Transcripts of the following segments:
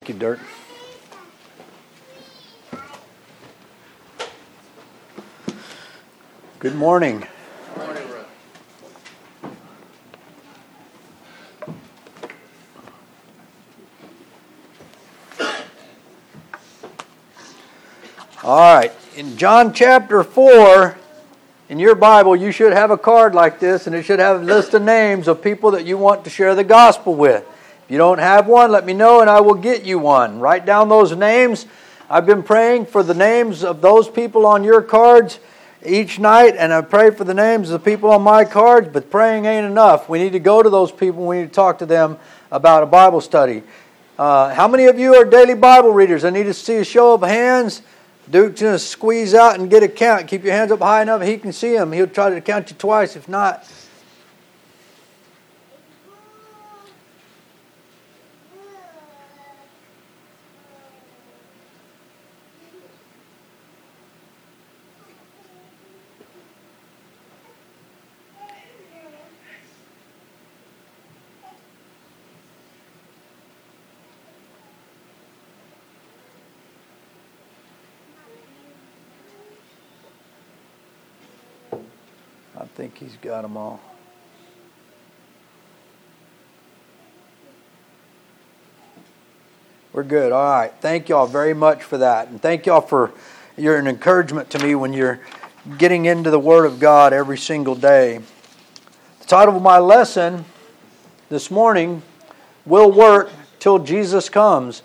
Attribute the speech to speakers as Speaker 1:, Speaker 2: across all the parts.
Speaker 1: you, Dirk. Good morning.
Speaker 2: Good morning, Russ.
Speaker 1: All right. In John chapter 4, in your Bible, you should have a card like this, and it should have a list of names of people that you want to share the gospel with. If you don't have one, let me know, and I will get you one. Write down those names. I've been praying for the names of those people on your cards each night, and I pray for the names of the people on my cards, but praying ain't enough. We need to go to those people. We need to talk to them about a Bible study. How many of you are daily Bible readers? I need to see a show of hands. Duke's going to squeeze out and get a count. Keep your hands up high enough he can see them. He'll try to count you twice. If not, I think he's got them all. We're good. All right. Thank y'all very much for that. And thank y'all for your encouragement to me when you're getting into the Word of God every single day. The title of my lesson this morning, Will Work Till Jesus Comes.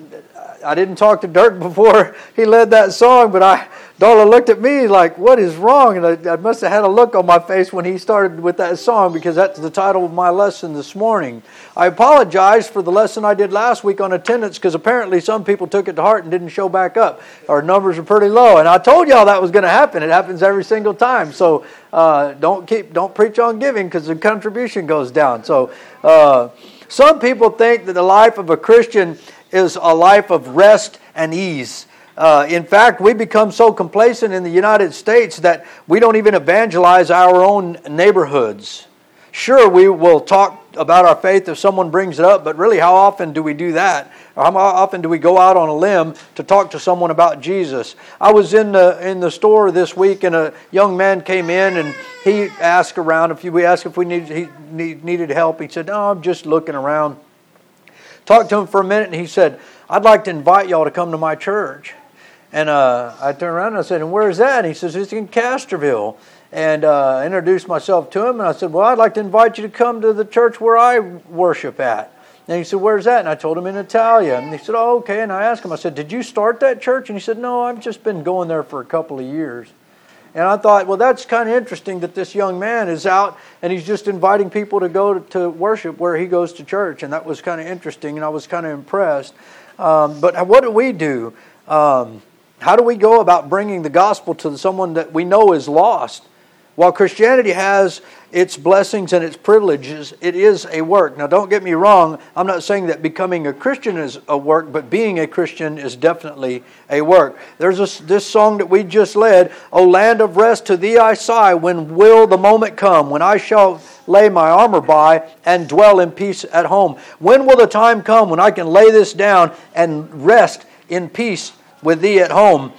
Speaker 1: I didn't talk to Dirk before he led that song, but Darla looked at me like, what is wrong? And I must have had a look on my face when he started with that song, because that's the title of my lesson this morning. I apologize for the lesson I did last week on attendance, because apparently some people took it to heart and didn't show back up. Our numbers are pretty low, and I told y'all that was going to happen. It happens every single time. So don't preach on giving, because the contribution goes down. So some people think that the life of a Christian is a life of rest and ease. In fact, we become so complacent in the United States that we don't even evangelize our own neighborhoods. Sure, we will talk about our faith if someone brings it up, but really, how often do we do that? Or how often do we go out on a limb to talk to someone about Jesus? I was in the store this week, and a young man came in, and he asked around. We asked if he needed help. He said, "No, I'm just looking around." Talked to him for a minute, and he said, "I'd like to invite y'all to come to my church." And I turned around and I said, "And where is that?" And he says, "It's in Casterville." And I introduced myself to him, and I said, "Well, I'd like to invite you to come to the church where I worship at." And he said, "Where's that?" And I told him in Italia. And he said, "Oh, okay." And I asked him, I said, "Did you start that church?" And he said, "No, I've just been going there for a couple of years." And I thought, well, that's kind of interesting that this young man is out and he's just inviting people to go to worship where he goes to church. And that was kind of interesting, and I was kind of impressed. But what do we do? How do we go about bringing the gospel to someone that we know is lost? While Christianity has its blessings and its privileges, it is a work. Now, don't get me wrong. I'm not saying that becoming a Christian is a work, but being a Christian is definitely a work. There's this song that we just led, "O land of rest, to thee I sigh, when will the moment come, when I shall lay my armor by and dwell in peace at home? When will the time come when I can lay this down and rest in peace with thee at home?"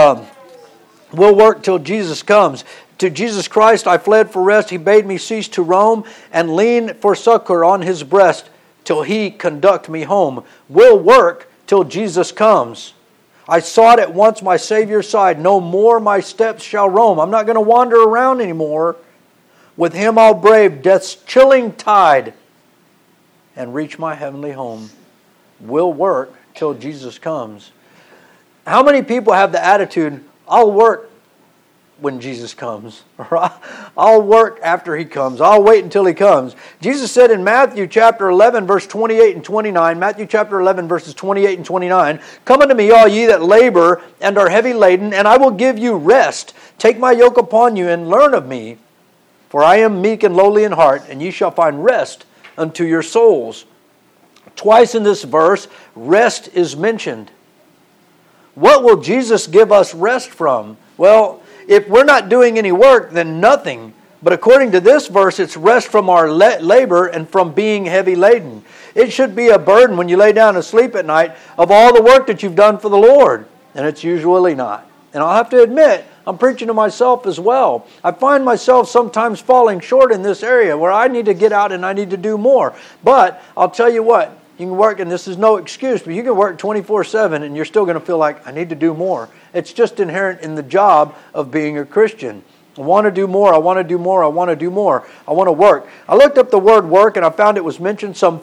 Speaker 1: We'll work till Jesus comes. To Jesus Christ I fled for rest. He bade me cease to roam, and lean for succor on His breast till He conduct me home. We'll work till Jesus comes. I sought at once my Savior's side. No more my steps shall roam. I'm not going to wander around anymore. With Him I'll brave death's chilling tide and reach my heavenly home. We'll work till Jesus comes. How many people have the attitude, "I'll work when Jesus comes," or "I'll work after He comes. I'll wait until He comes"? Jesus said in Matthew chapter 11, verse 28 and 29, Matthew chapter 11, verses 28 and 29, "Come unto me, all ye that labor and are heavy laden, and I will give you rest. Take my yoke upon you and learn of me, for I am meek and lowly in heart, and ye shall find rest unto your souls." Twice in this verse, rest is mentioned. What will Jesus give us rest from? Well, if we're not doing any work, then nothing. But according to this verse, it's rest from our labor and from being heavy laden. It should be a burden when you lay down to sleep at night of all the work that you've done for the Lord. And it's usually not. And I'll have to admit, I'm preaching to myself as well. I find myself sometimes falling short in this area where I need to get out and I need to do more. But I'll tell you what, you can work, and this is no excuse, but you can work 24/7 and you're still going to feel like, I need to do more. It's just inherent in the job of being a Christian. I want to do more, I want to do more, I want to do more. I want to work. I looked up the word work and I found it was mentioned some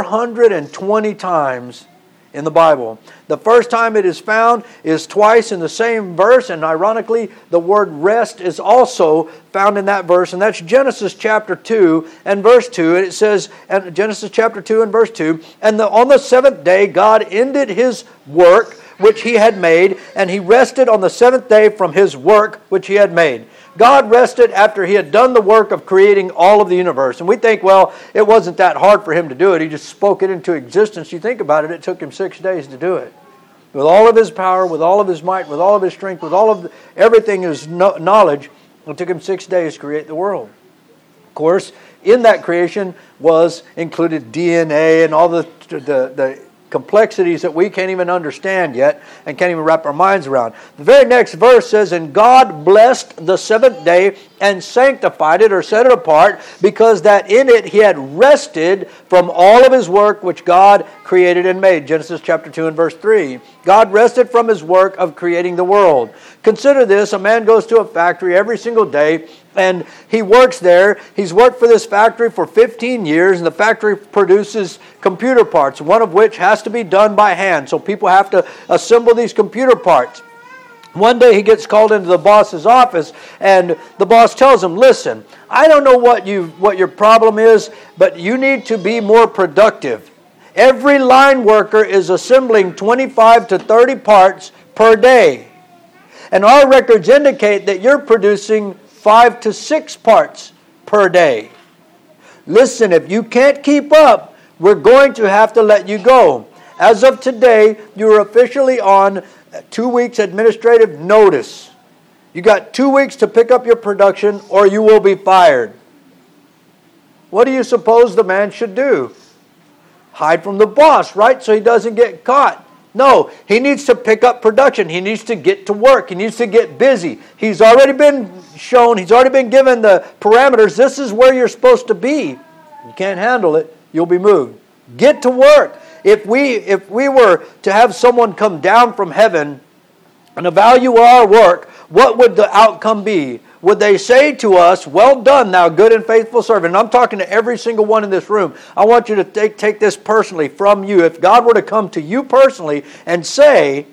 Speaker 1: 420 times in the Bible. The first time it is found is twice in the same verse, and ironically, the word rest is also found in that verse, and that's Genesis chapter 2 and verse 2. And it says, Genesis chapter 2 and verse 2, and on the seventh day God ended His work which He had made, and He rested on the seventh day from His work which He had made. God rested after He had done the work of creating all of the universe. And we think, well, it wasn't that hard for Him to do it. He just spoke it into existence. You think about it, it took Him 6 days to do it. With all of His power, with all of His might, with all of His strength, with all of everything His knowledge, it took Him 6 days to create the world. Of course, in that creation was included DNA and all the complexities that we can't even understand yet and can't even wrap our minds around. The very next verse says, and God blessed the seventh day and sanctified it, or set it apart, because that in it He had rested from all of His work which God created and made. Genesis chapter 2 and verse 3. God rested from His work of creating the world. Consider this, a man goes to a factory every single day and he works there. He's worked for this factory for 15 years, and the factory produces computer parts, one of which has to be done by hand. So people have to assemble these computer parts. One day he gets called into the boss's office, and the boss tells him, listen, I don't know what your problem is, but you need to be more productive. Every line worker is assembling 25 to 30 parts per day. And our records indicate that you're producing 5 to 6 parts per day. Listen, if you can't keep up, we're going to have to let you go. As of today, you're officially on 2 weeks administrative notice. You got 2 weeks to pick up your production or you will be fired. What do you suppose the man should do? Hide from the boss, right? So he doesn't get caught. No, he needs to pick up production. He needs to get to work. He needs to get busy. He's already been shown, he's already been given the parameters. This is where you're supposed to be. You can't handle it, you'll be moved. Get to work. If we were to have someone come down from heaven and evaluate our work, what would the outcome be? Would they say to us, well done, thou good and faithful servant? And I'm talking to every single one in this room. I want you to take this personally from you. If God were to come to you personally and say,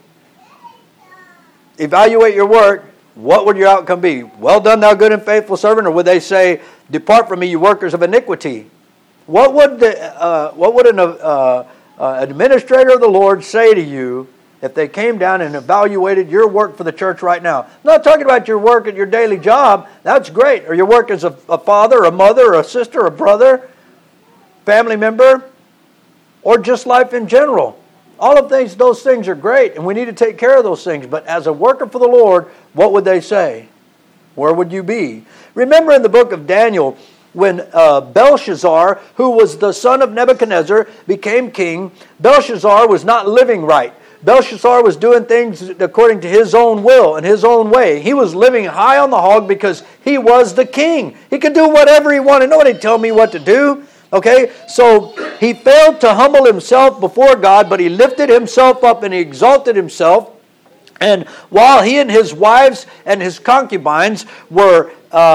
Speaker 1: evaluate your work, what would your outcome be? Well done, thou good and faithful servant? Or would they say, depart from me, you workers of iniquity? What would an administrator of the Lord say to you if they came down and evaluated your work for the church right now? I'm not talking about your work at your daily job. That's great. Or your work as a father, a mother, a sister, a brother, family member, or just life in general. All of those things are great, and we need to take care of those things. But as a worker for the Lord, what would they say? Where would you be? Remember in the book of Daniel, when Belshazzar, who was the son of Nebuchadnezzar, became king, Belshazzar was not living right. Belshazzar was doing things according to his own will and his own way. He was living high on the hog because he was the king. He could do whatever he wanted. Nobody tell me what to do. Okay, so he failed to humble himself before God, but he lifted himself up and he exalted himself. And while he and his wives and his concubines were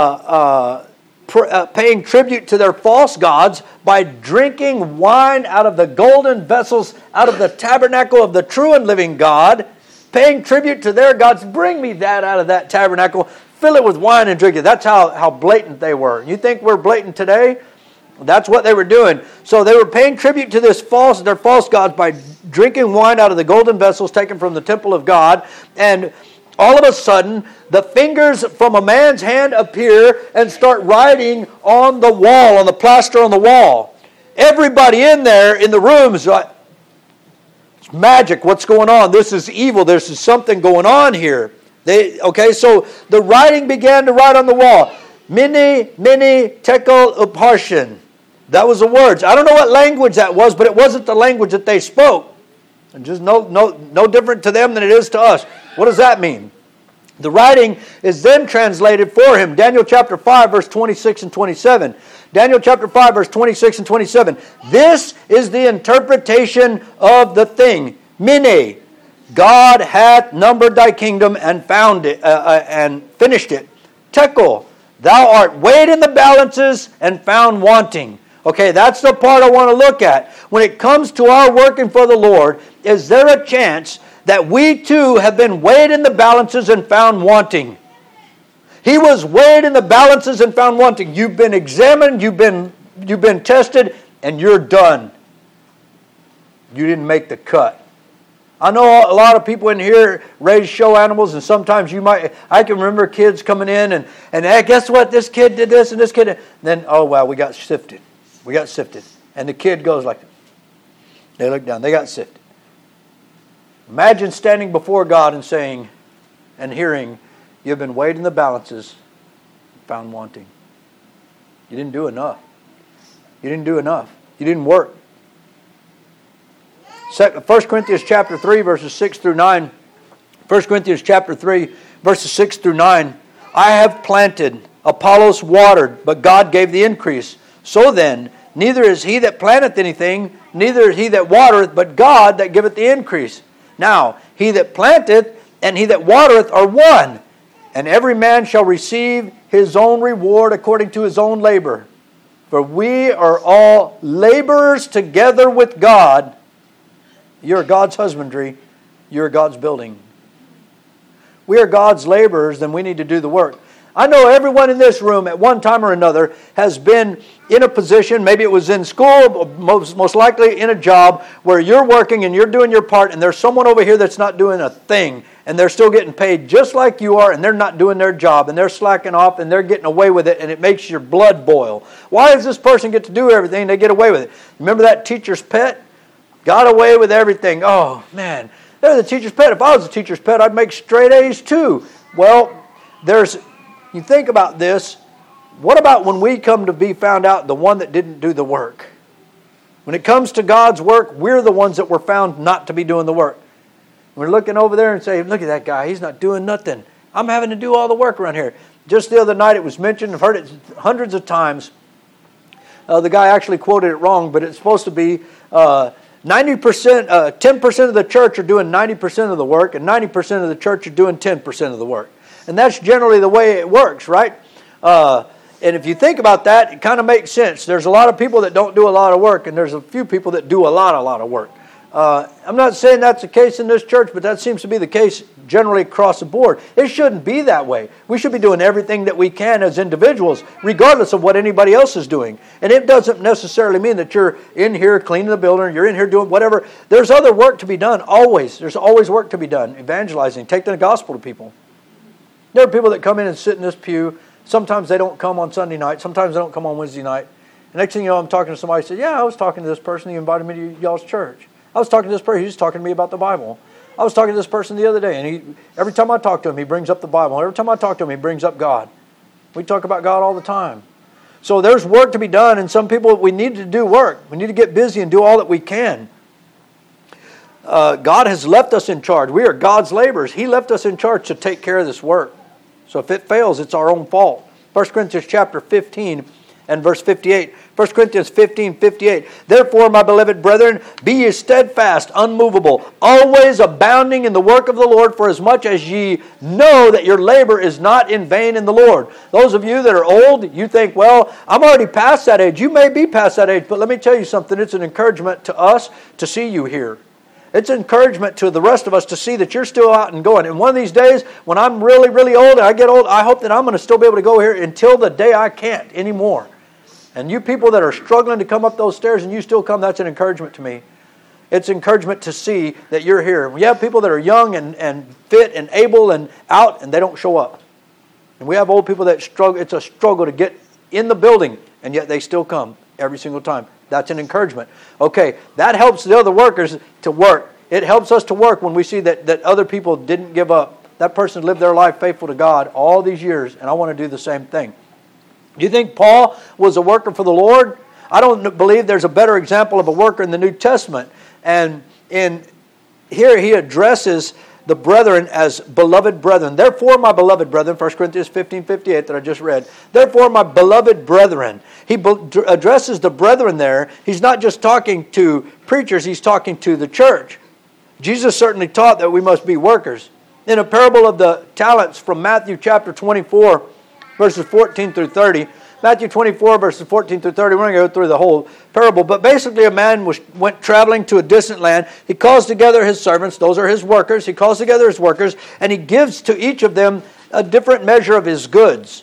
Speaker 1: paying tribute to their false gods by drinking wine out of the golden vessels, out of the tabernacle of the true and living God, paying tribute to their gods. Bring me that out of that tabernacle, fill it with wine and drink it. That's how blatant they were. You think we're blatant today? That's what they were doing. So they were paying tribute to their false gods by drinking wine out of the golden vessels taken from the temple of God. And all of a sudden, the fingers from a man's hand appear and start writing on the wall, on the plaster on the wall. Everybody in there, in the room, is like, it's magic. What's going on? This is evil. There's something going on here. So the writing began to write on the wall. Mene, mene, tekel, upharsin. That was the words. I don't know what language that was, but it wasn't the language that they spoke. And just no different to them than it is to us. What does that mean? The writing is then translated for him. Daniel chapter 5, verse 26 and 27. Daniel chapter 5, verse 26 and 27. This is the interpretation of the thing. Mene, God hath numbered thy kingdom and found it and finished it. Tekel, thou art weighed in the balances and found wanting. Okay, that's the part I want to look at. When it comes to our working for the Lord, is there a chance that we too have been weighed in the balances and found wanting? He was weighed in the balances and found wanting. You've been examined, you've been tested, and you're done. You didn't make the cut. I know a lot of people in here raise show animals, and sometimes I can remember kids coming in and hey, guess what? This kid did this and this kid did. Then, oh wow, we got sifted. We got sifted. And the kid goes like, they look down, they got sifted. Imagine standing before God and saying and hearing, you've been weighed in the balances, found wanting. You didn't do enough. You didn't do enough. You didn't work. 1 Corinthians chapter 3, verses 6 through 9. 1 Corinthians chapter 3, verses 6 through 9. I have planted, Apollos watered, but God gave the increase. So then, neither is he that planteth anything, neither is he that watereth, but God that giveth the increase. Now, he that planteth and he that watereth are one, and every man shall receive his own reward according to his own labor. For we are all laborers together with God. You're God's husbandry. You're God's building. We are God's laborers, then we need to do the work. I know everyone in this room at one time or another has been in a position, maybe it was in school, most likely in a job, where you're working and you're doing your part, and there's someone over here that's not doing a thing, and they're still getting paid just like you are, and they're not doing their job, and they're slacking off, and they're getting away with it, and it makes your blood boil. Why does this person get to do everything and they get away with it? Remember that teacher's pet? Got away with everything. Oh, man. They're the teacher's pet. If I was a teacher's pet, I'd make straight A's too. Well, you think about this. What about when we come to be found out the one that didn't do the work? When it comes to God's work, we're the ones that were found not to be doing the work. We're looking over there and saying, look at that guy. He's not doing nothing. I'm having to do all the work around here. Just the other night it was mentioned. I've heard it hundreds of times. The guy actually quoted it wrong, but it's supposed to be 90%, 10% of the church are doing 90% of the work, and 90% of the church are doing 10% of the work. And that's generally the way it works, right? And if you think about that, it kind of makes sense. There's a lot of people that don't do a lot of work, and there's a few people that do a lot of work. I'm not saying that's the case in this church, but that seems to be the case generally across the board. It shouldn't be that way. We should be doing everything that we can as individuals, regardless of what anybody else is doing. And it doesn't necessarily mean that you're in here cleaning the building, or you're in here doing whatever. There's other work to be done, always. There's always work to be done. Evangelizing, taking the gospel to people. There are people that come in and sit in this pew. Sometimes they don't come on Sunday night. Sometimes they don't come on Wednesday night. And next thing you know, I'm talking to somebody who said, yeah, I was talking to this person. He invited me to y'all's church. I was talking to this person. He was talking to me about the Bible. I was talking to this person the other day, and every time I talk to him, he brings up the Bible. Every time I talk to him, he brings up God. We talk about God all the time. So there's work to be done, and some people, we need to do work. We need to get busy and do all that we can. God has left us in charge. We are God's laborers. He left us in charge to take care of this work. So if it fails, it's our own fault. 1 Corinthians chapter 15 and verse 58. 1 Corinthians 15:58. Therefore, my beloved brethren, be ye steadfast, unmovable, always abounding in the work of the Lord, for as much as ye know that your labor is not in vain in the Lord. Those of you that are old, you think, well, I'm already past that age. You may be past that age, but let me tell you something. It's an encouragement to us to see you here. It's an encouragement to the rest of us to see that you're still out and going. And one of these days, when I'm really, really old and I get old, I hope that I'm going to still be able to go here until the day I can't anymore. And you people that are struggling to come up those stairs and you still come, that's an encouragement to me. It's encouragement to see that you're here. We have people that are young and fit and able and out, and they don't show up. And we have old people that struggle. It's a struggle to get in the building, and yet they still come every single time. That's an encouragement. Okay, that helps the other workers to work. It helps us to work when we see that other people didn't give up. That person lived their life faithful to God all these years, and I want to do the same thing. Do you think Paul was a worker for the Lord? I don't believe there's a better example of a worker in the New Testament. And here he addresses the brethren as beloved brethren. Therefore, my beloved brethren, 1 Corinthians 15:58 that I just read. Therefore, my beloved brethren. He addresses the brethren there. He's not just talking to preachers, he's talking to the church. Jesus certainly taught that we must be workers. In a parable of the talents from Matthew chapter 24, verses 14 through 30, Matthew 24, verses 14 through 30. We're not going to go through the whole parable, but basically a man went traveling to a distant land. He calls together his servants. Those are his workers. He calls together his workers, and he gives to each of them a different measure of his goods.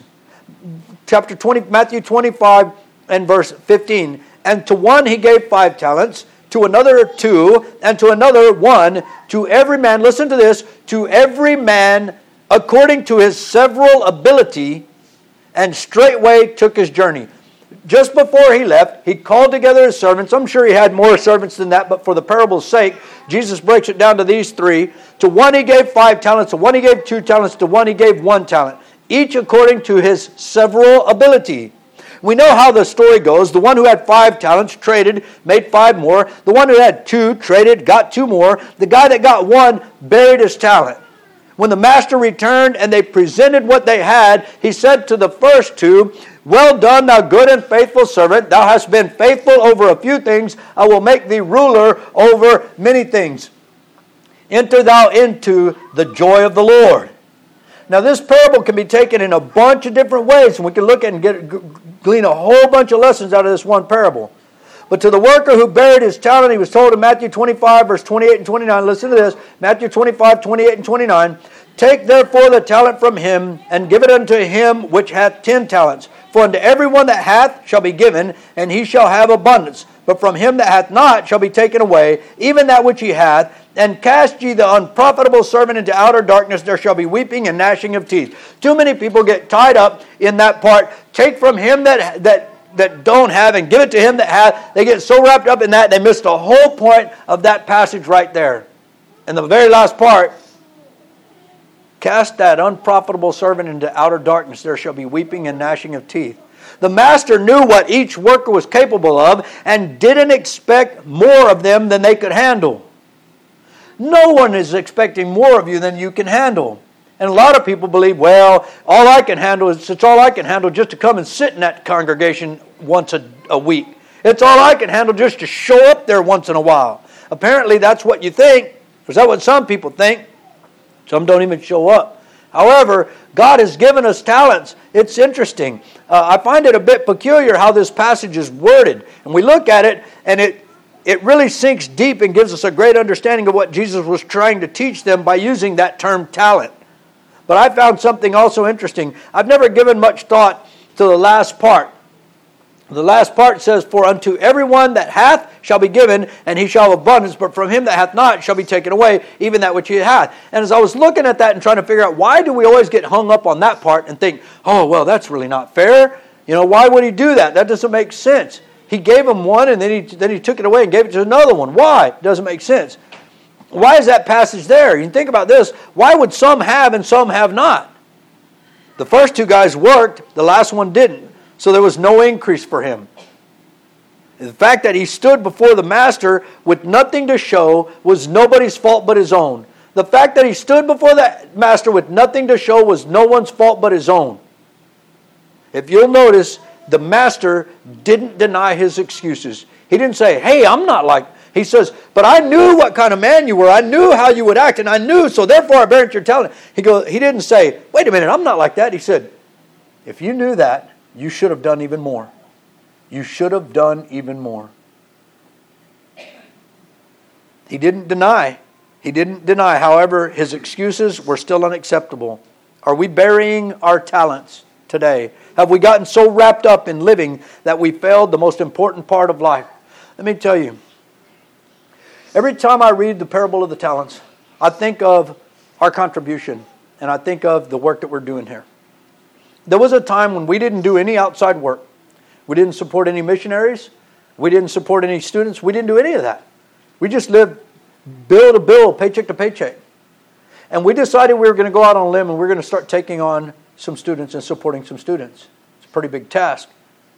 Speaker 1: Matthew 25 and verse 15. And to one he gave 5 talents, to another 2, and to another 1. To every man, listen to this, to every man according to his several ability, and straightway took his journey. Just before he left, he called together his servants. I'm sure he had more servants than that, but for the parable's sake, Jesus breaks it down to these 3. To one he gave 5 talents, to one he gave 2 talents, to one he gave 1 talent, each according to his several ability. We know how the story goes. The one who had 5 talents traded, made 5 more. The one who had 2 traded, got 2 more. The guy that got 1 buried his talent. When the master returned and they presented what they had, he said to the first 2, well done, thou good and faithful servant. Thou hast been faithful over a few things. I will make thee ruler over many things. Enter thou into the joy of the Lord. Now this parable can be taken in a bunch of different ways, and we can look at and glean a whole bunch of lessons out of this one parable. But to the worker who buried his talent, he was told in Matthew 25, verse 28 and 29, listen to this, Matthew 25, 28 and 29, take therefore the talent from him, and give it unto him which hath 10 talents. For unto every one that hath shall be given, and he shall have abundance. But from him that hath not shall be taken away, even that which he hath. And cast ye the unprofitable servant into outer darkness, there shall be weeping and gnashing of teeth. Too many people get tied up in that part. Take from him that don't have and give it to him that hath. They get so wrapped up in that, they miss the whole point of that passage right there. And the very last part, cast that unprofitable servant into outer darkness, there shall be weeping and gnashing of teeth. The master knew what each worker was capable of and didn't expect more of them than they could handle. No one is expecting more of you than you can handle. And a lot of people believe, well, all I can handle is it's all I can handle just to come and sit in that congregation once a week. It's all I can handle just to show up there once in a while. Apparently that's what you think. Because that's what some people think. Some don't even show up. However, God has given us talents. It's interesting. I find it a bit peculiar how this passage is worded. And we look at it, and it really sinks deep and gives us a great understanding of what Jesus was trying to teach them by using that term talent. But I found something also interesting. I've never given much thought to the last part. The last part says, for unto everyone that hath shall be given, and he shall have abundance, but from him that hath not shall be taken away, even that which he hath. And as I was looking at that and trying to figure out, why do we always get hung up on that part and think, oh, well, that's really not fair. Why would he do that? That doesn't make sense. He gave him one, and then he took it away and gave it to another one. Why? It doesn't make sense. Why is that passage there? You can think about this. Why would some have and some have not? The first 2 guys worked, the last one didn't. So there was no increase for him. The fact that he stood before the master with nothing to show was nobody's fault but his own. The fact that he stood before the master with nothing to show was no one's fault but his own. If you'll notice, the master didn't deny his excuses. He didn't say, hey, I'm not like... He says, but I knew what kind of man you were. I knew how you would act, and I knew, so therefore I buried your talent. He didn't say, wait a minute, I'm not like that. He said, if you knew that, you should have done even more. You should have done even more. He didn't deny. However, his excuses were still unacceptable. Are we burying our talents today? Have we gotten so wrapped up in living that we failed the most important part of life? Let me tell you. Every time I read the parable of the talents, I think of our contribution, and I think of the work that we're doing here. There was a time when we didn't do any outside work. We didn't support any missionaries. We didn't support any students. We didn't do any of that. We just lived bill to bill, paycheck to paycheck. And we decided we were going to go out on a limb and we're going to start taking on some students and supporting some students. It's a pretty big task.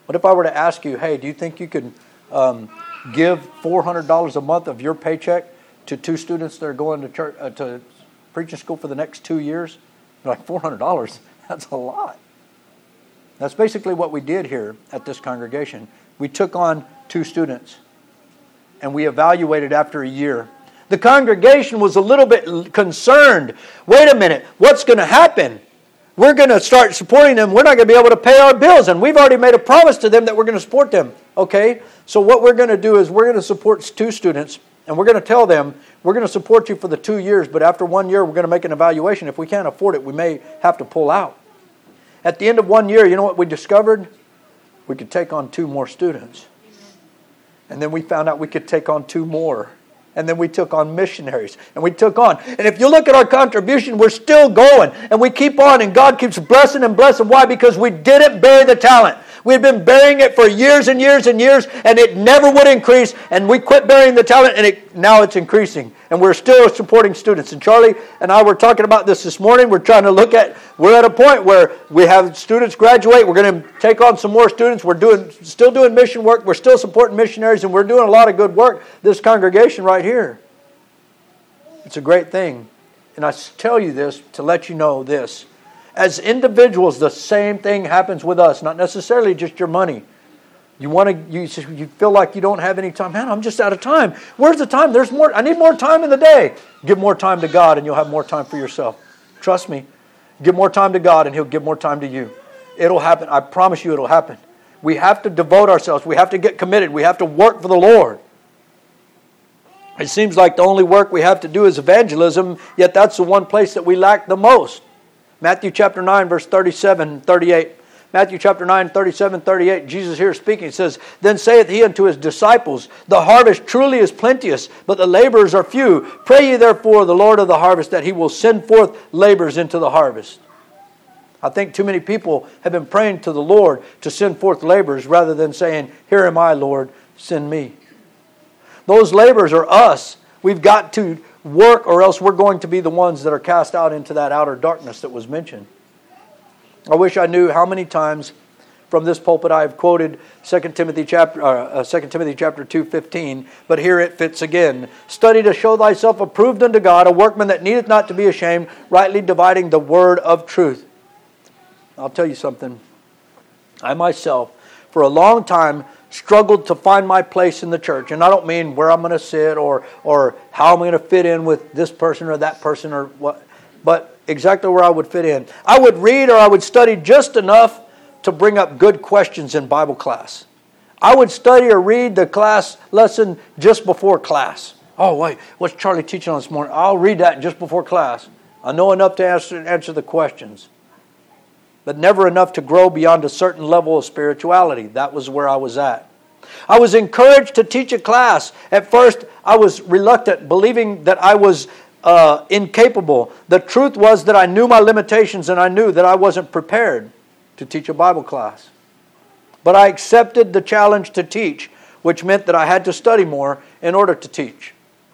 Speaker 1: What if I were to ask you, hey, do you think you could give $400 a month of your paycheck to 2 students that are going to church to preaching school for the next 2 years? You're like, $400? That's a lot. That's basically what we did here at this congregation. We took on 2 students, and we evaluated after a year. The congregation was a little bit concerned. Wait a minute, what's going to happen? We're going to start supporting them. We're not going to be able to pay our bills, and we've already made a promise to them that we're going to support them. Okay, so what we're going to do is we're going to support 2 students, and we're going to tell them, we're going to support you for the 2 years, but after 1 year, we're going to make an evaluation. If we can't afford it, we may have to pull out. At the end of 1 year, you know what we discovered? We could take on 2 more students. And then we found out we could take on 2 more. And then we took on missionaries. And we took on. And if you look at our contribution, we're still going. And we keep on. And God keeps blessing and blessing. Why? Because we didn't bury the talent. We had been burying it for years and years and years. And it never would increase. And we quit burying the talent. And now it's increasing. And we're still supporting students. And Charlie and I were talking about this morning. We're trying to look at, we're at a point where we have students graduate. We're going to take on some more students. We're still doing mission work. We're still supporting missionaries. And we're doing a lot of good work. This congregation right here. It's a great thing. And I tell you this to let you know this. As individuals, the same thing happens with us. Not necessarily just your money. You feel like you don't have any time. Man, I'm just out of time. Where's the time? There's more. I need more time in the day. Give more time to God and you'll have more time for yourself. Trust me. Give more time to God and He'll give more time to you. It'll happen. I promise you it'll happen. We have to devote ourselves. We have to get committed. We have to work for the Lord. It seems like the only work we have to do is evangelism, yet that's the one place that we lack the most. Matthew chapter 9, verse 37 and 38. Matthew chapter 9, 37, 38, Jesus here speaking, says, Then saith he unto his disciples, The harvest truly is plenteous, but the laborers are few. Pray ye therefore the Lord of the harvest, that He will send forth laborers into the harvest. I think too many people have been praying to the Lord to send forth laborers, rather than saying, Here am I, Lord, send me. Those laborers are us. We've got to work, or else we're going to be the ones that are cast out into that outer darkness that was mentioned. I wish I knew how many times from this pulpit I have quoted 2 Timothy chapter 2:15, but here it fits again. Study to show thyself approved unto God, a workman that needeth not to be ashamed, rightly dividing the word of truth. I'll tell you something. I myself, for a long time, struggled to find my place in the church. And I don't mean where I'm going to sit or how I'm going to fit in with this person or that person or what, but exactly where I would fit in. I would read or I would study just enough to bring up good questions in Bible class. I would study or read the class lesson just before class. Oh, wait, what's Charlie teaching on this morning? I'll read that just before class. I know enough to answer the questions, but never enough to grow beyond a certain level of spirituality. That was where I was at. I was encouraged to teach a class. At first, I was reluctant, believing that I was incapable. The truth was that I knew my limitations and I knew that I wasn't prepared to teach a Bible class. But I accepted the challenge to teach, which meant that I had to study more in order to teach.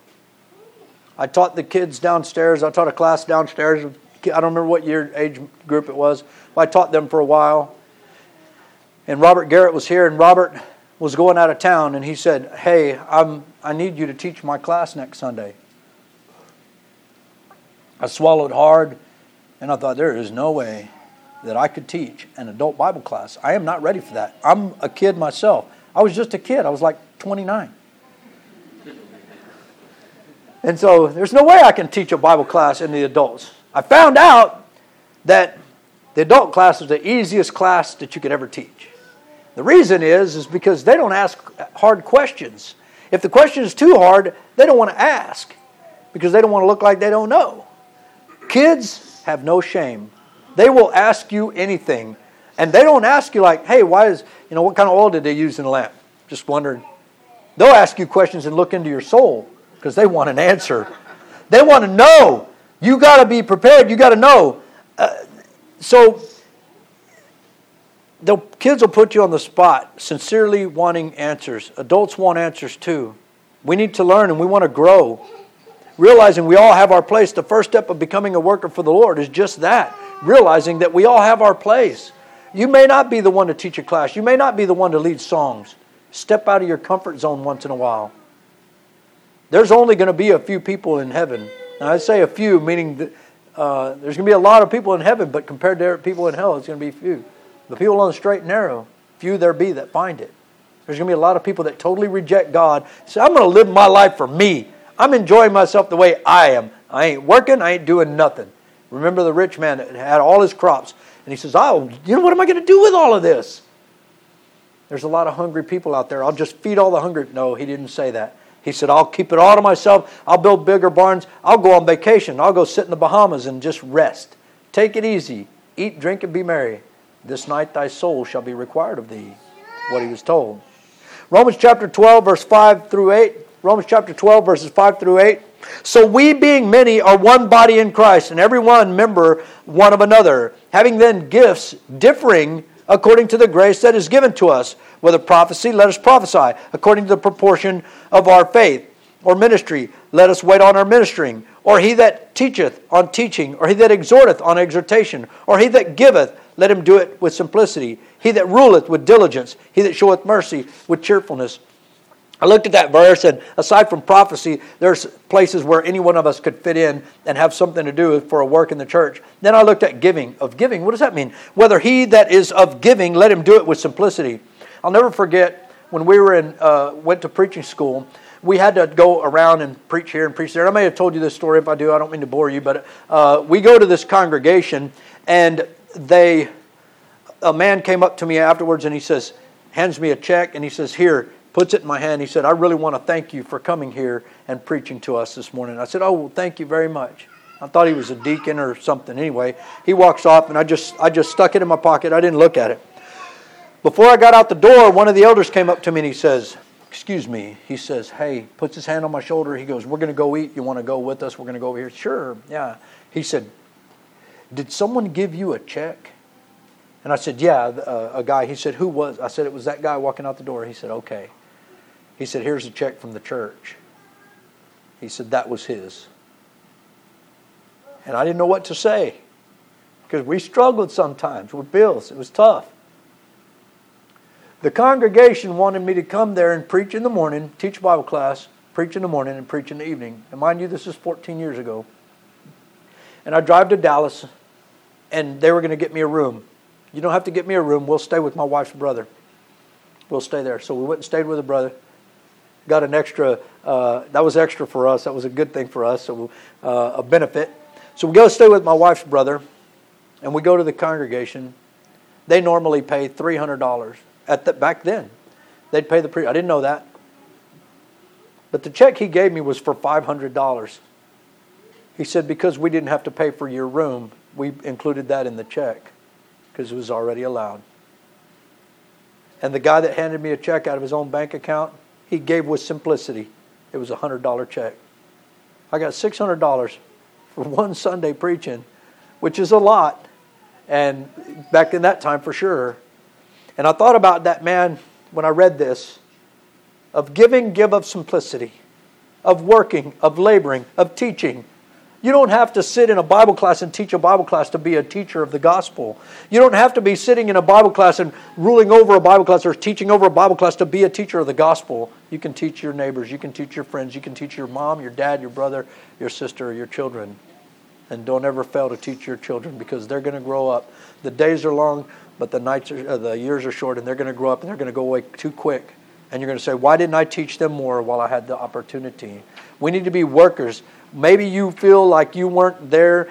Speaker 1: I taught the kids downstairs. I taught a class downstairs. I don't remember what age group it was. But I taught them for a while. And Robert Garrett was here, and Robert was going out of town, and he said, Hey, I need you to teach my class next Sunday. I swallowed hard, and I thought, there is no way that I could teach an adult Bible class. I am not ready for that. I'm a kid myself. I was just a kid. I was like 29. And so there's no way I can teach a Bible class in the adults. I found out that the adult class is the easiest class that you could ever teach. The reason is because they don't ask hard questions. If the question is too hard, they don't want to ask because they don't want to look like they don't know. Kids have no shame. They will ask you anything. And they don't ask you like, hey, what kind of oil did they use in the lamp? Just wondering. They'll ask you questions and look into your soul because they want an answer. They want to know. You got to be prepared. You got to know. So the kids will put you on the spot, sincerely wanting answers. Adults want answers too. We need to learn and we want to grow. Realizing we all have our place. The first step of becoming a worker for the Lord is just that. Realizing that we all have our place. You may not be the one to teach a class. You may not be the one to lead songs. Step out of your comfort zone once in a while. There's only going to be a few people in heaven. And I say a few, meaning that there's going to be a lot of people in heaven, but compared to people in hell, it's going to be few. The people on the straight and narrow, few there be that find it. There's going to be a lot of people that totally reject God. Say, I'm going to live my life for me. I'm enjoying myself the way I am. I ain't working. I ain't doing nothing. Remember the rich man that had all his crops. And he says, what am I going to do with all of this? There's a lot of hungry people out there. I'll just feed all the hungry. No, he didn't say that. He said, I'll keep it all to myself. I'll build bigger barns. I'll go on vacation. I'll go sit in the Bahamas and just rest. Take it easy. Eat, drink, and be merry. This night thy soul shall be required of thee. What he was told. Romans chapter 12, verse 5 through 8. Romans chapter 12, verses 5 through 8. So we being many are one body in Christ, and every one member one of another, having then gifts differing according to the grace that is given to us. Whether prophecy, let us prophesy, according to the proportion of our faith. Or ministry, let us wait on our ministering. Or he that teacheth on teaching, or he that exhorteth on exhortation, or he that giveth, let him do it with simplicity. He that ruleth with diligence, he that showeth mercy with cheerfulness. I looked at that verse, and aside from prophecy, there's places where any one of us could fit in and have something to do for a work in the church. Then I looked at giving. Of giving, what does that mean? Whether he that is of giving, let him do it with simplicity. I'll never forget when we went to preaching school, we had to go around and preach here and preach there. I may have told you this story. If I do, I don't mean to bore you, but we go to this congregation, and a man came up to me afterwards, and he says, hands me a check, and he says, here, puts it in my hand. He said, I really want to thank you for coming here and preaching to us this morning. I said, oh, well, thank you very much. I thought he was a deacon or something. Anyway, he walks off, and I just stuck it in my pocket. I didn't look at it. Before I got out the door, one of the elders came up to me, and he says, excuse me. He says, hey, puts his hand on my shoulder. He goes, we're going to go eat. You want to go with us? We're going to go over here. Sure, yeah. He said, did someone give you a check? And I said, yeah, a guy. He said, who was? I said, it was that guy walking out the door. He said, okay. He said, here's a check from the church. He said, that was his. And I didn't know what to say, because we struggled sometimes with bills. It was tough. The congregation wanted me to come there and preach in the morning, teach Bible class, preach in the morning, and preach in the evening. And mind you, this is 14 years ago. And I drive to Dallas, and they were going to get me a room. You don't have to get me a room. We'll stay with my wife's brother. We'll stay there. So we went and stayed with a brother. Got an extra, that was extra for us. That was a good thing for us, so a benefit. So we go stay with my wife's brother, and we go to the congregation. They normally pay $300. Back then, they'd pay the preacher. I didn't know that. But the check he gave me was for $500. He said, because we didn't have to pay for your room, we included that in the check, because it was already allowed. And the guy that handed me a check out of his own bank account, he gave with simplicity. It was a $100 check. I got $600 for one Sunday preaching, which is a lot. And back in that time, for sure. And I thought about that man when I read this. Of giving, give of simplicity. Of working, of laboring, of teaching. You don't have to sit in a Bible class and teach a Bible class to be a teacher of the gospel. You don't have to be sitting in a Bible class and ruling over a Bible class or teaching over a Bible class to be a teacher of the gospel. You can teach your neighbors. You can teach your friends. You can teach your mom, your dad, your brother, your sister, or your children. And don't ever fail to teach your children, because they're going to grow up. The days are long, but the years are short, and they're going to grow up and they're going to go away too quick. And you're going to say, why didn't I teach them more while I had the opportunity? We need to be workers. Maybe you feel like you weren't there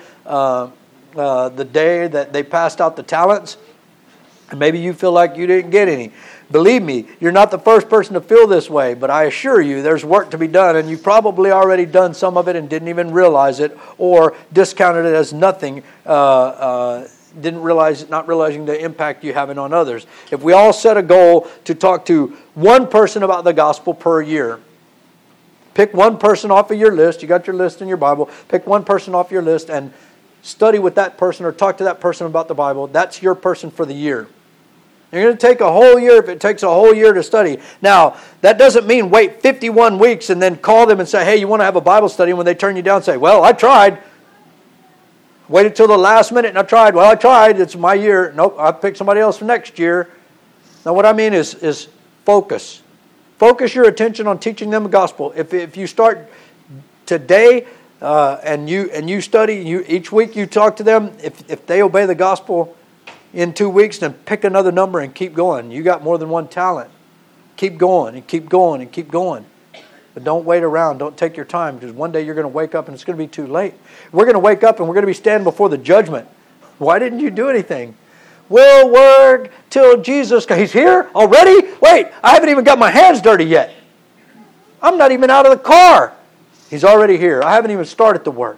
Speaker 1: the day that they passed out the talents. And maybe you feel like you didn't get any. Believe me, you're not the first person to feel this way, but I assure you there's work to be done, and you've probably already done some of it and didn't even realize it, or discounted it as nothing, not realizing the impact you're having on others. If we all set a goal to talk to one person about the gospel per year, pick one person off of your list. You got your list in your Bible. Pick one person off your list and study with that person or talk to that person about the Bible. That's your person for the year. You're going to take a whole year if it takes a whole year to study. Now, that doesn't mean wait 51 weeks and then call them and say, hey, you want to have a Bible study? And when they turn you down, say, well, I tried. Waited till the last minute and I tried. Well, I tried. It's my year. Nope, I'll pick somebody else for next year. Now what I mean is focus. Focus your attention on teaching them the gospel. If you start today and you study, each week you talk to them, if they obey the gospel in 2 weeks, then pick another number and keep going. You got more than one talent. Keep going and keep going and keep going. But don't wait around. Don't take your time, because one day you're going to wake up and it's going to be too late. We're going to wake up and we're going to be standing before the judgment. Why didn't you do anything? We'll work till Jesus comes. He's here already? Wait, I haven't even got my hands dirty yet. I'm not even out of the car. He's already here. I haven't even started the work.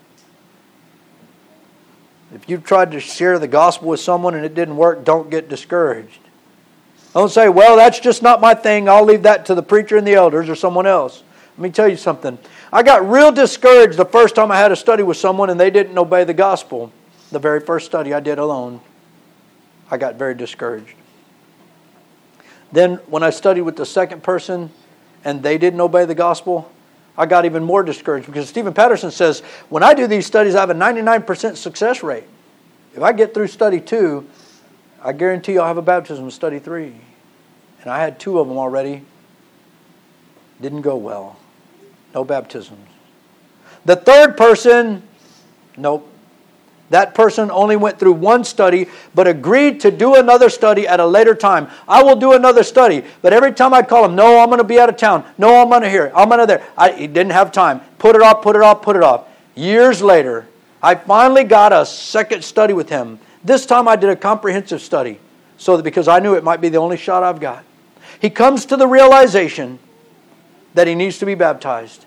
Speaker 1: If you tried to share the gospel with someone and it didn't work, don't get discouraged. Don't say, well, that's just not my thing. I'll leave that to the preacher and the elders or someone else. Let me tell you something. I got real discouraged the first time I had a study with someone and they didn't obey the gospel. The very first study I did alone, I got very discouraged. Then when I studied with the second person and they didn't obey the gospel, I got even more discouraged, because Stephen Patterson says, when I do these studies, I have a 99% success rate. If I get through study 2, I guarantee you I'll have a baptism in study 3. And I had 2 of them already. Didn't go well. No baptisms. The third person, nope. That person only went through 1 study, but agreed to do another study at a later time. I will do another study, but every time I'd call him, no, I'm going to be out of town. No, I'm going to here. I'm going to there. He didn't have time. Put it off, put it off, put it off. Years later, I finally got a second study with him. This time I did a comprehensive study, because I knew it might be the only shot I've got. He comes to the realization that he needs to be baptized.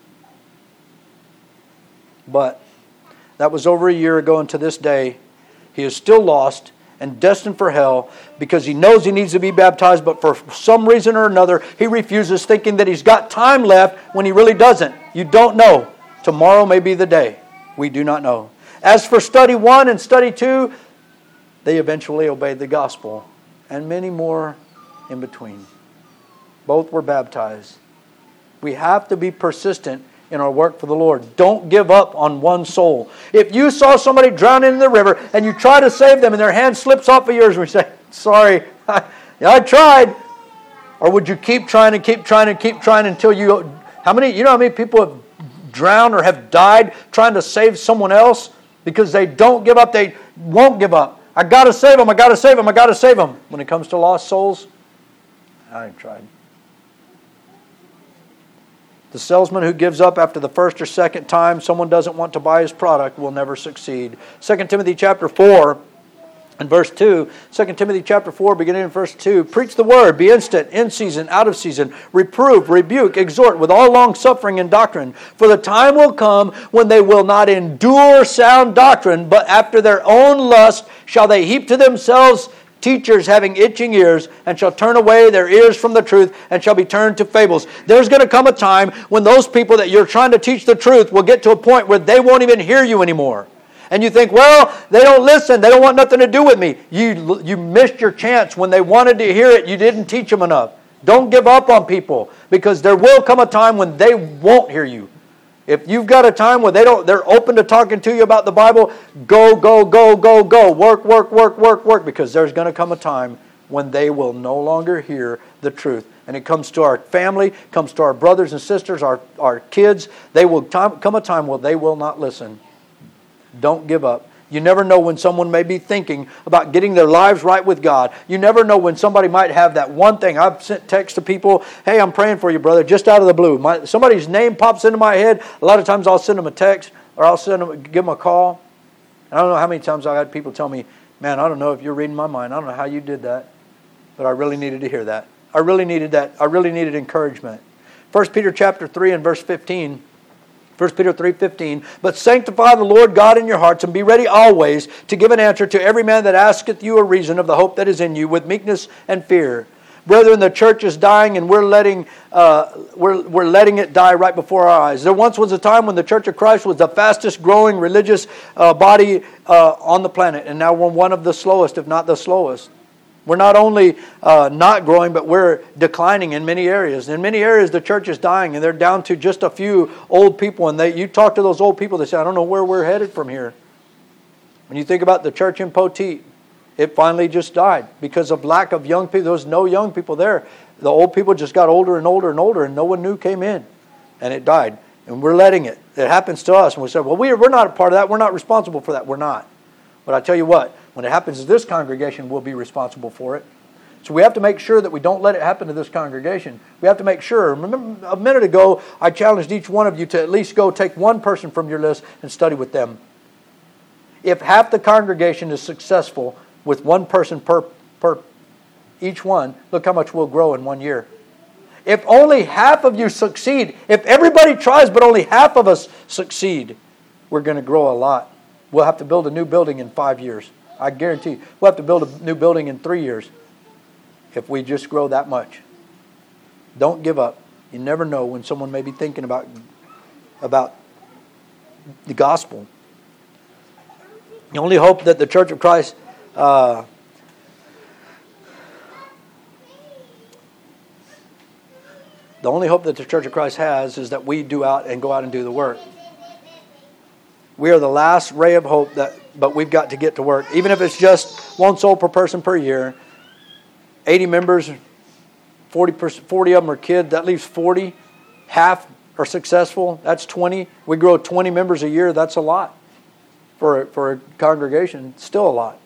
Speaker 1: But that was over a year ago, and to this day, he is still lost and destined for hell, because he knows he needs to be baptized, but for some reason or another, he refuses, thinking that he's got time left when he really doesn't. You don't know. Tomorrow may be the day. We do not know. As for study 1 and study 2, they eventually obeyed the gospel, and many more in between. Both were baptized. We have to be persistent in our work for the Lord. Don't give up on one soul. If you saw somebody drowning in the river and you try to save them and their hand slips off of yours, we say, sorry, I tried. Or would you keep trying and keep trying and keep trying until you know how many people have drowned or have died trying to save someone else because they don't give up, they won't give up. I got to save them, I got to save them, I got to save them. When it comes to lost souls, I ain't tried. The salesman who gives up after the first or second time someone doesn't want to buy his product will never succeed. 2 Timothy chapter 4 and verse 2. 2 Timothy chapter 4 beginning in verse 2. Preach the word, be instant, in season, out of season. Reprove, rebuke, exhort with all long suffering and doctrine. For the time will come when they will not endure sound doctrine, but after their own lust shall they heap to themselves teachers having itching ears, and shall turn away their ears from the truth, and shall be turned to fables. There's going to come a time when those people that you're trying to teach the truth will get to a point where they won't even hear you anymore. And you think, well, they don't listen. They don't want nothing to do with me. You missed your chance. When they wanted to hear it, you didn't teach them enough. Don't give up on people, because there will come a time when they won't hear you. If you've got a time where they're open to talking to you about the Bible, go, go, go, go, go. Work, work, work, work, work. Because there's going to come a time when they will no longer hear the truth. And it comes to our family, comes to our brothers and sisters, our kids. They will come a time where they will not listen. Don't give up. You never know when someone may be thinking about getting their lives right with God. You never know when somebody might have that one thing. I've sent texts to people, hey, I'm praying for you, brother, just out of the blue. Somebody's name pops into my head. A lot of times I'll send them a text, or I'll give them a call. And I don't know how many times I've had people tell me, man, I don't know if you're reading my mind. I don't know how you did that. But I really needed to hear that. I really needed that. I really needed encouragement. 1 Peter chapter 3 and verse 15. 1 Peter 3:15, but sanctify the Lord God in your hearts, and be ready always to give an answer to every man that asketh you a reason of the hope that is in you, with meekness and fear. Brethren, the church is dying, and we're letting it die right before our eyes. There once was a time when the Church of Christ was the fastest growing religious body on the planet, and now we're one of the slowest, if not the slowest. We're not only not growing, but we're declining in many areas. In many areas, the church is dying, and they're down to just a few old people. And you talk to those old people, they say, I don't know where we're headed from here. When you think about the church in Poteet, it finally just died because of lack of young people. There was no young people there. The old people just got older and older and older, and no one new came in. And it died. And we're letting it. It happens to us. And we say, well, we're not a part of that. We're not responsible for that. We're not. But I tell you what, when it happens to this congregation, we'll be responsible for it. So we have to make sure that we don't let it happen to this congregation. We have to make sure. Remember, a minute ago, I challenged each one of you to at least go take one person from your list and study with them. If half the congregation is successful with one person per each one, look how much we'll grow in 1 year. If only half of you succeed, if everybody tries but only half of us succeed, we're going to grow a lot. We'll have to build a new building in 5 years. I guarantee you. We'll have to build a new building in 3 years if we just grow that much. Don't give up. You never know when someone may be thinking about the gospel. The only hope that the Church of Christ the only hope that the Church of Christ has is that we go out and do the work. We are the last ray of hope, but we've got to get to work. Even if it's just one soul per person per year, 80 members, 40 of them are kids, that leaves 40. Half are successful, that's 20. We grow 20 members a year, that's a lot. For a congregation, still a lot.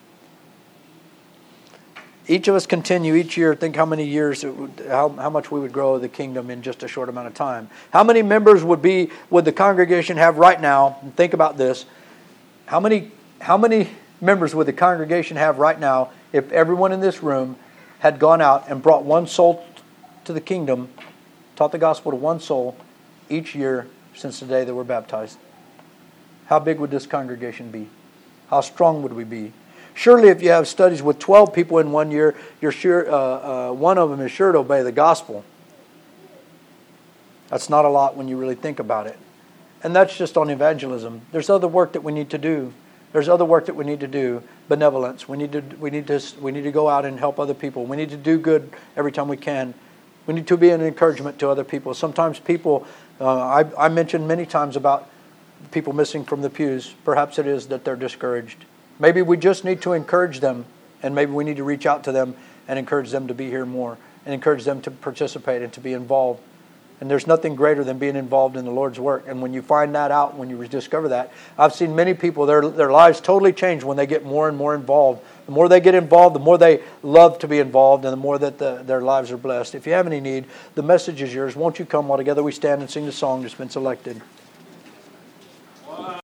Speaker 1: Each of us continue each year, think how many years, how much we would grow the kingdom in just a short amount of time. How many members would the congregation have right now? And think about this. How many members would the congregation have right now if everyone in this room had gone out and brought one soul to the kingdom, taught the gospel to one soul each year since the day they were baptized? How big would this congregation be? How strong would we be? Surely if you have studies with 12 people in 1 year, you're sure one of them is sure to obey the gospel. That's not a lot when you really think about it. And that's just on evangelism. There's other work that we need to do. There's other work that we need to do. Benevolence. We need to go out and help other people. We need to do good every time we can. We need to be an encouragement to other people. Sometimes people, I mentioned many times about people missing from the pews. Perhaps it is that they're discouraged. Maybe we just need to encourage them, and maybe we need to reach out to them and encourage them to be here more and encourage them to participate and to be involved. And there's nothing greater than being involved in the Lord's work. And when you find that out, when you discover that, I've seen many people, their lives totally change when they get more and more involved. The more they get involved, the more they love to be involved, and the more that their lives are blessed. If you have any need, the message is yours. Won't you come while together we stand and sing the song that's been selected?